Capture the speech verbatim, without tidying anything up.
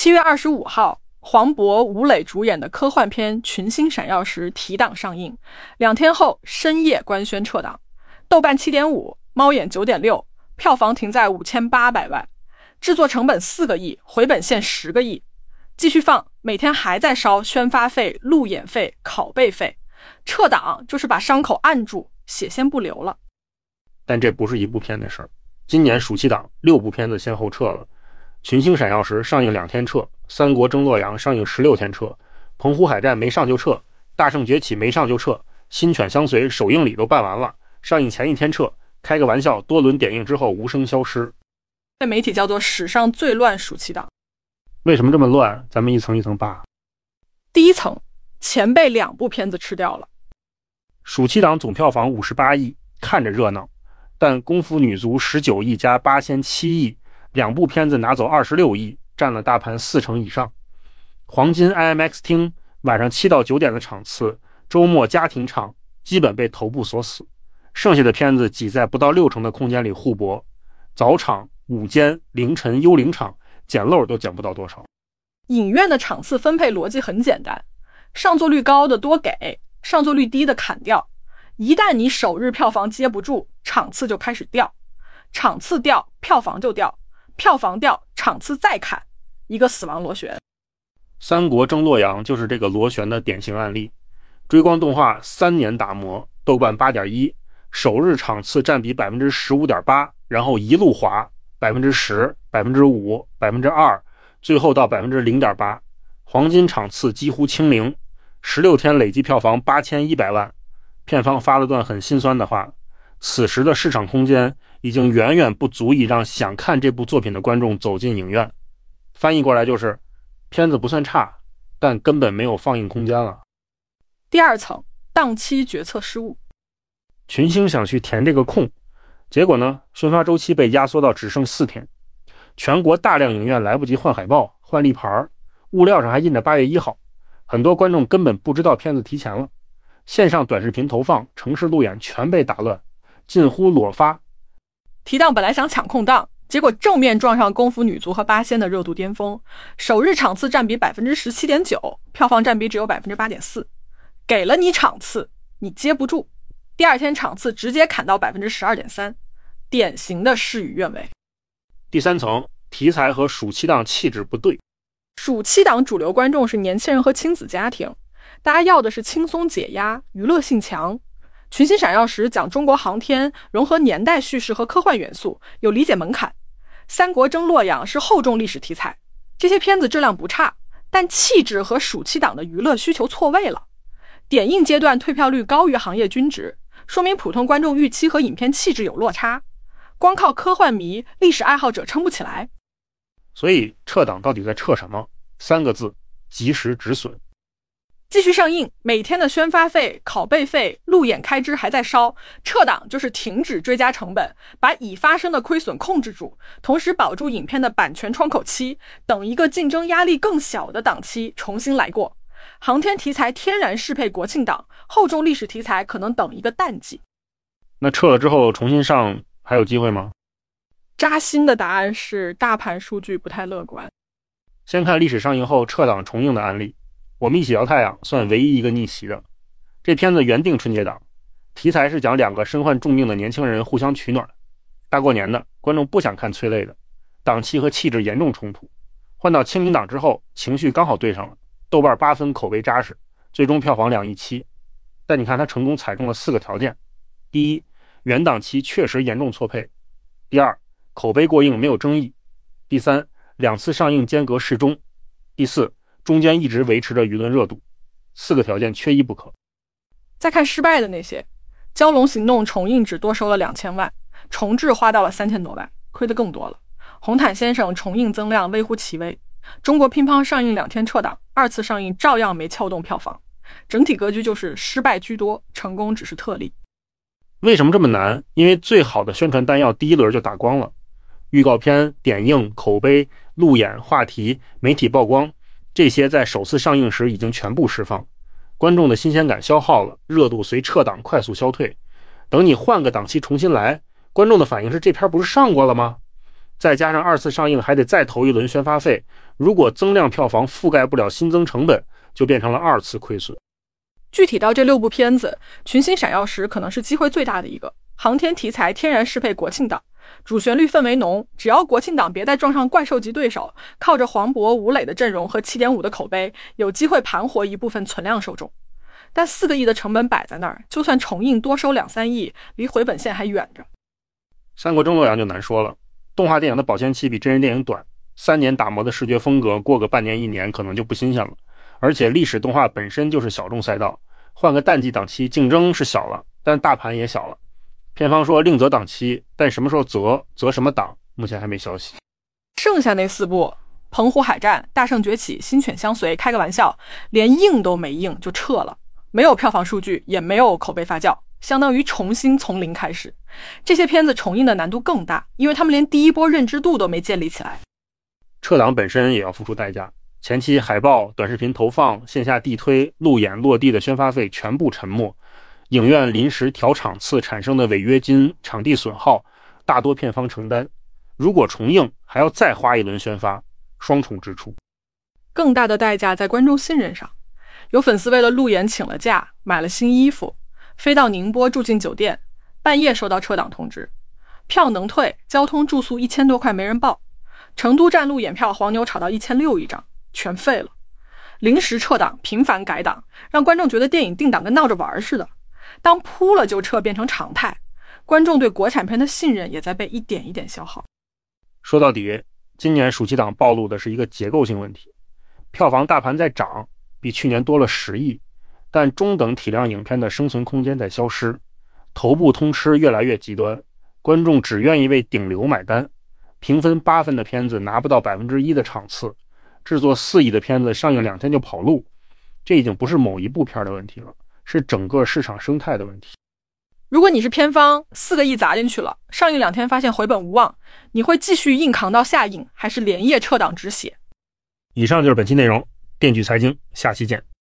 七月二十五号，黄渤、吴磊主演的科幻片《群星闪耀时》提档上映，两天后深夜官宣撤档，豆瓣 七点五， 猫眼 九点六， 票房停在五千八百万，制作成本四个亿，回本线十个亿。继续放，每天还在烧宣发费、路演费、拷贝费，撤档就是把伤口按住，血先不流了。 但这不是一部片的事儿，今年暑期档六部片子先后撤了。群星闪耀时上映两天撤，三国争洛阳上映十六天撤，澎湖海战没上就撤，大圣崛起没上就撤，新犬相随首映礼都办完了，上映前一天撤，开个玩笑，多轮点映之后无声消失。 被媒体叫做史上最乱暑期档。 为什么这么乱？咱们一层一层扒。 第一层，前辈两部片子吃掉了。 暑期档总票房五十八亿，看着热闹，但功夫女足十九亿加八千七亿，两部片子拿走二十六亿，占了大盘四成以上。黄金 I M X 厅晚上七到九点的场次，周末家庭场基本被头部锁死，剩下的片子挤在不到六成的空间里互搏，早场、午间、凌晨、幽灵场捡漏都捡不到多少。 影院的场次分配逻辑很简单，上座率高的多给，上座率低的砍掉。一旦你首日票房接不住，场次就开始掉，场次掉，票房就掉，票房掉，场次再砍，一个死亡螺旋。 三国争洛阳就是这个螺旋的典型案例。追光动画三年打磨，豆瓣 八点一， 首日场次占比 百分之十五点八， 然后一路滑 百分之十、百分之五、百分之二， 最后到 百分之零点八， 黄金场次几乎清零，十六天累计票房八千一百万。片方发了段很心酸的话，此时的市场空间已经远远不足以让想看这部作品的观众走进影院。翻译过来就是，片子不算差，但根本没有放映空间了。 第二层，档期决策失误。 群星想去填这个空，结果呢，宣发周期被压缩到只剩四天，全国大量影院来不及换海报、换立牌，物料上还印着八月一号，很多观众根本不知道片子提前了。线上短视频投放、城市路演全被打乱，近乎裸发。 提档本来想抢空档，结果正面撞上功夫女足和八仙的热度巅峰，首日场次占比 百分之十七点九， 票房占比只有 百分之八点四。 给了你场次，你接不住，第二天场次直接砍到 百分之十二点三， 典型的事与愿违。 第三层，题材和暑期档气质不对。 暑期档主流观众是年轻人和亲子家庭，大家要的是轻松解压，娱乐性强。群星闪耀时讲中国航天，融合年代叙事和科幻元素，有理解门槛。三国争洛阳是厚重历史题材，这些片子质量不差，但气质和暑期档的娱乐需求错位了。点映阶段退票率高于行业均值，说明普通观众预期和影片气质有落差，光靠科幻迷、历史爱好者撑不起来。 所以撤档到底在撤什么？三个字：及时止损。 继续上映，每天的宣发费、拷贝费、路演开支还在烧，撤档就是停止追加成本，把已发生的亏损控制住，同时保住影片的版权窗口期，等一个竞争压力更小的档期重新来过。航天题材天然适配国庆档，厚重历史题材可能等一个淡季。 那撤了之后重新上还有机会吗？ 扎心的答案是大盘数据不太乐观。 先看历史上映后撤档重映的案例。我们一起聊太阳算唯一一个逆袭的。这片子原定春节档，题材是讲两个身患重病的年轻人互相取暖，大过年的观众不想看催泪的，档期和气质严重冲突。换到清明档之后，情绪刚好对上了，豆瓣八分，口碑扎实，最终票房两亿七。但你看它成功踩中了四个条件：第一，原档期确实严重错配；第二，口碑过硬没有争议；第三，两次上映间隔适中；第四，中间一直维持着舆论热度。四个条件缺一不可。 再看失败的那些，蛟龙行动重映只多收了两千万，重制花到了三千多万，亏得更多了。红毯先生重映增量微乎其微，中国乒乓上映两天撤档，二次上映照样没撬动票房。整体格局就是失败居多，成功只是特例。 为什么这么难？因为最好的宣传弹药第一轮就打光了，预告片、点映、口碑、路演、话题、媒体曝光，这些在首次上映时已经全部释放，观众的新鲜感消耗了，热度随撤档快速消退。等你换个档期重新来，观众的反应是这片不是上过了吗？ 再加上二次上映还得再投一轮宣发费，如果增量票房覆盖不了新增成本，就变成了二次亏损。 具体到这六部片子，群星闪耀时可能是机会最大的一个。航天题材天然适配国庆档，主旋律氛围浓，只要国庆档别再撞上怪兽级对手，靠着黄渤、吴磊的阵容和 七点五 的口碑，有机会盘活一部分存量受众。但四个亿的成本摆在那儿，就算重映多收两三亿，离回本线还远着。 三国争夺阳就难说了，动画电影的保鲜期比真人电影短，三年打磨的视觉风格，过个半年一年可能就不新鲜了。而且历史动画本身就是小众赛道，换个淡季档期竞争是小了，但大盘也小了。片方说另择档期，但什么时候择择什么档，目前还没消息。 剩下那四部，澎湖海战、大圣崛起、新犬相随，开个玩笑，连映都没映就撤了，没有票房数据，也没有口碑发酵，相当于重新从零开始。这些片子重映的难度更大，因为他们连第一波认知度都没建立起来。 撤档本身也要付出代价，前期海报、短视频投放、线下地推、路演落地的宣发费全部沉没，影院临时调场次产生的违约金、场地损耗，大多片方承担。如果重映，还要再花一轮宣发，双重支出。 更大的代价在观众信任上，有粉丝为了路演请了假，买了新衣服，飞到宁波住进酒店，半夜收到撤档通知，票能退，交通住宿一千多块没人报。成都站路演票黄牛炒到一千六一张，全废了。临时撤档，频繁改档，让观众觉得电影定档跟闹着玩似的。当扑了就撤变成常态，观众对国产片的信任也在被一点一点消耗。 说到底，今年暑期档暴露的是一个结构性问题，票房大盘在涨，比去年多了十亿，但中等体量影片的生存空间在消失，头部通吃越来越极端，观众只愿意为顶流买单。评分八分的片子拿不到百分之一的场次，制作四亿的片子上映两天就跑路，这已经不是某一部片的问题了，是整个市场生态的问题。 如果你是片方，四个亿砸进去了，上映两天发现回本无望，你会继续硬扛到下映，还是连夜撤档止血？ 以上就是本期内容，电锯财经，下期见。